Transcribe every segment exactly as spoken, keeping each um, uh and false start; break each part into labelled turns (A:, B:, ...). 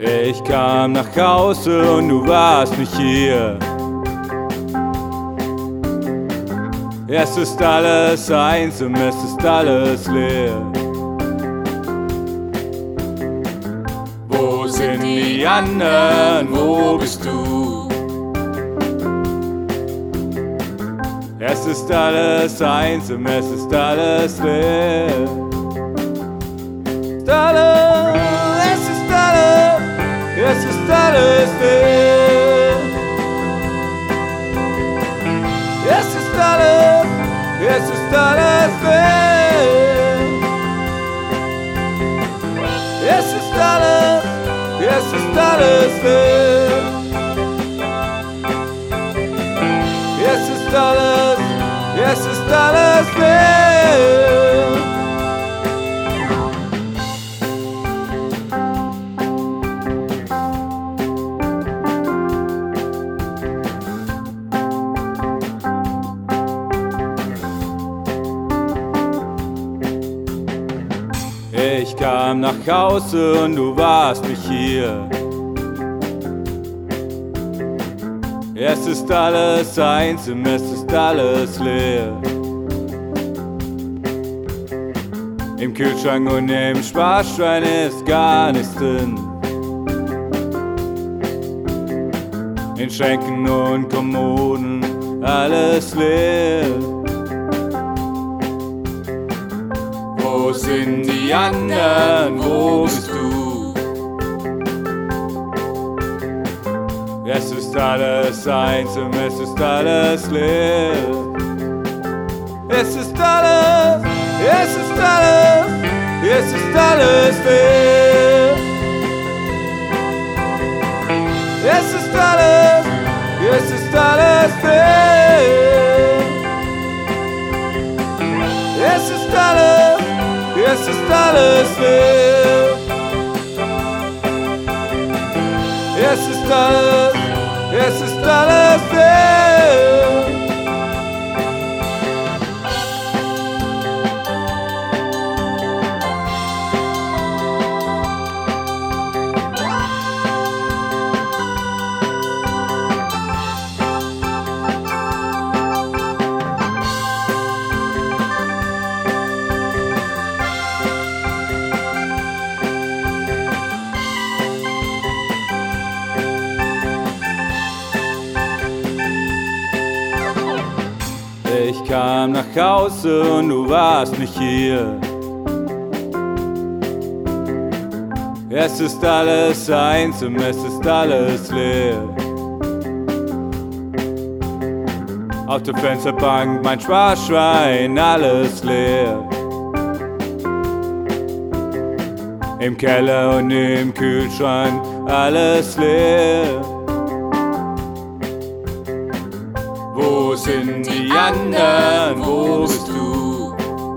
A: Ich kam nach Hause und du warst nicht hier. Es ist alles einsam, es ist alles leer. Wo sind die anderen, wo bist du? Es ist alles einsam, es ist alles leer. Es ist alles, es ist alles, es ist alles leer. Es ist alles, es ist alles leer. Es ist alles, es ist alles leer. Es ist alles, es ist alles leer. Ich kam nach Hause und du warst nicht hier. Es ist alles einsam, es ist alles leer. Im Kühlschrank und im Sparschwein ist gar nichts drin. In Schränken und Kommoden alles leer. Wo sind die anderen, wo bist du? Es ist alles einsam, es ist alles leer. Es ist alles, es ist alles, es ist alles leer. Es ist alles, es ist alles leer. Es ist alles, es ist alles leer. Es ist alles, es ist alles leer. Ich kam nach Hause und du warst nicht hier. Es ist alles einsam, es ist alles leer. Auf der Fensterbank mein Sparschwein, alles leer. Im Keller und im Kühlschrank alles leer. Wo sind die anderen, wo bist du?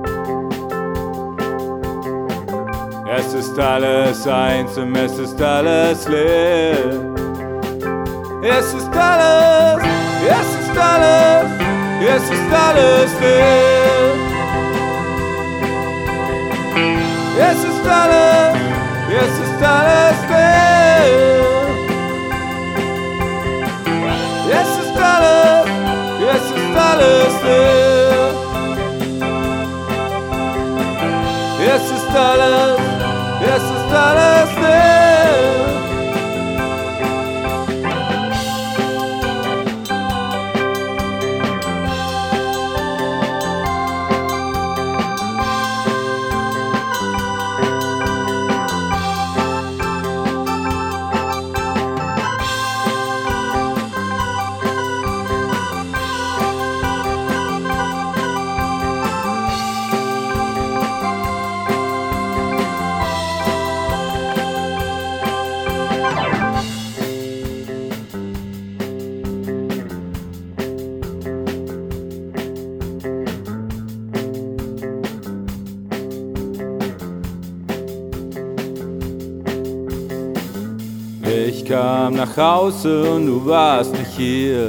A: Es ist alles einsam, es ist alles leer. Es ist alles, es ist alles, es ist alles leer. Es ist alles, es ist alles leer. Es ist alles, es ist alles leer. Es ist alles, es ist alles leer. Ich kam nach Hause und du warst nicht hier.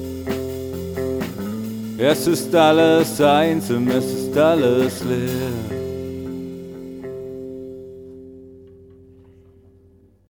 A: Es ist alles einsam, es ist alles leer.